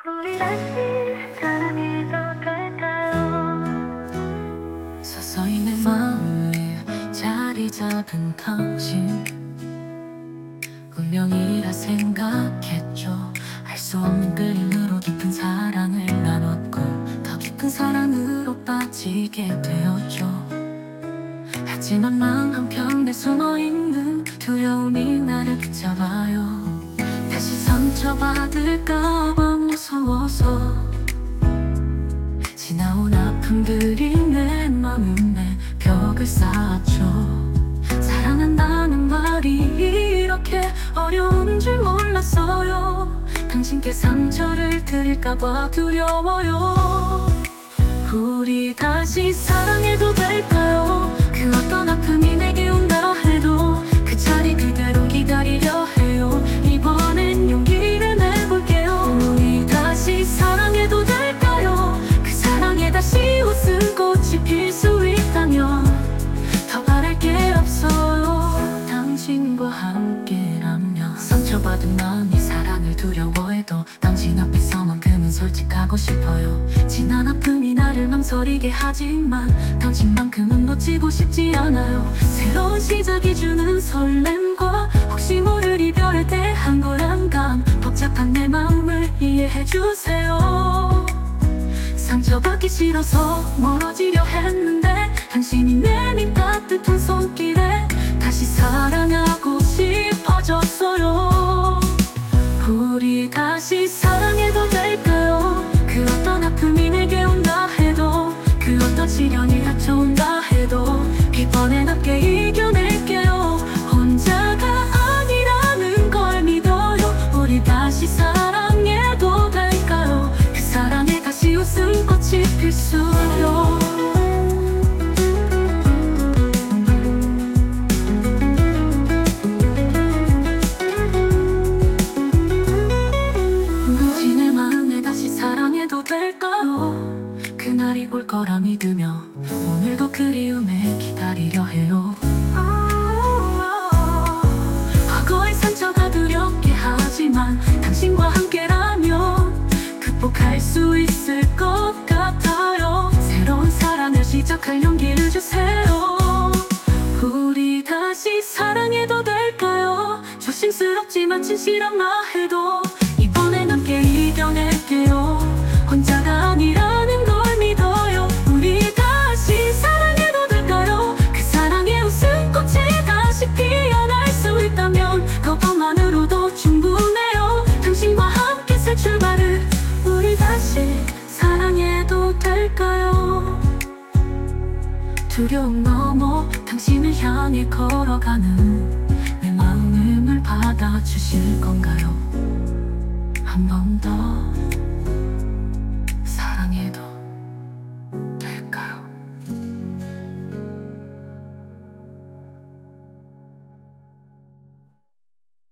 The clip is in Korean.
우리 다시 사랑해도 될까요? 서서히 내 마음 위에 자리 잡은 당신, 운명이라 생각했죠. 알 수 없는 그림으로 깊은 사랑을 나눴고 더 깊은 사랑으로 빠지게 되었죠. 하지만 마음 한편에 숨어있는 두려움이 나를 붙잡아요. 다시 상처받을까봐 무서워서 지나온 아픔들이 내 마음에 벽을 쌓았죠. 사랑한다는 말이 이렇게 어려운 줄 몰랐어요. 당신께 상처를 드릴까봐 두려워요. 우리 다시 사랑해도 될까요? 그 어떤 아픔이 내게 온다 해도 그 자리 그대로 기다리려 해요. 이번엔 용기를 내볼게요. 우리 다시 사랑해도 될까요? 그 사랑에 다시 웃음꽃이 필 수 있다면 더 바랄 게 없어요. 당신과 함께라면 상처받은 마음이 사랑을 두려워해도 당신 앞에서만큼은 솔직하고 싶어요. 지난 아픔이 나를 망설이게 하지만 당신만큼은 놓치고 싶지 않아요. 새로운 시작이 주는 설렘과 혹시 모를 이별에 대한 불안감, 복잡한 내 마음을 이해해주세요. 상처받기 싫어서 멀어지려 했는데 당신이 내민 따뜻한 손길에 다시 사랑하고 싶어졌어요. 우리 다시 사랑해도 될까요? 그 어떤 아픔이 내게 온다 해도 그 어떤 시련이 닥쳐온다 해도 이번엔 함께 이겨낼게요. 혼자가 아니라는 걸 믿어요. 우리 다시 사랑해도 될까요? 그 사랑에 다시 웃음꽃이 필수요. 사랑해도 될까요? 그날이 올 거라 믿으며 오늘도 그리움에 기다리려 해요. 과거의 상처가 두렵게 하지만 당신과 함께라면 극복할 수 있을 것 같아요. 새로운 사랑을 시작할 용기를 주세요. 우리 다시 사랑해도 될까요? 조심스럽지만 진실한 말해도 이번엔 함께 이겨낼게요. 혼자가 아니라는 걸 믿어요. 우리 다시 사랑해도 될까요? 그 사랑의 웃음꽃이 다시 피어날 수 있다면 그것만으로도 충분해요. 당신과 함께 새 출발을 우리 다시 사랑해도 될까요? 두려움 넘어 당신을 향해 걸어가는 내 마음을 받아주실 건가요?